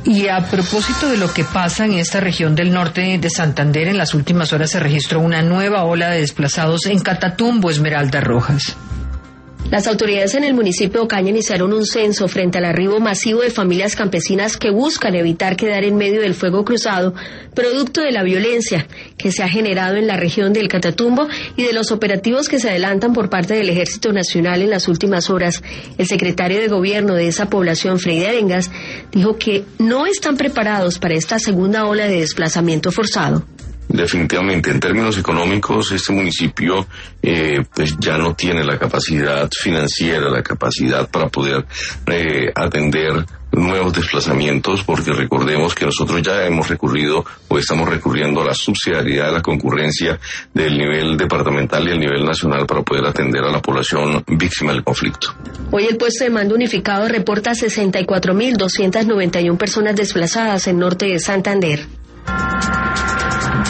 Y a propósito de lo que pasa en esta región del norte de Santander, en las últimas horas se registró una nueva ola de desplazados en Catatumbo, Esmeralda Rojas. Las autoridades en el municipio de Ocaña iniciaron un censo frente al arribo masivo de familias campesinas que buscan evitar quedar en medio del fuego cruzado, producto de la violencia que se ha generado en la región del Catatumbo y de los operativos que se adelantan por parte del Ejército Nacional en las últimas horas. El secretario de Gobierno de esa población, Freddy Arengas, dijo que no están preparados para esta segunda ola de desplazamiento forzado. Definitivamente, en términos económicos, este municipio pues ya no tiene la capacidad financiera, la capacidad para poder atender nuevos desplazamientos, porque recordemos que nosotros ya hemos recurrido o estamos recurriendo a la subsidiariedad de la concurrencia del nivel departamental y el nivel nacional para poder atender a la población víctima del conflicto. Hoy el puesto de mando unificado reporta 64.291 personas desplazadas en norte de Santander.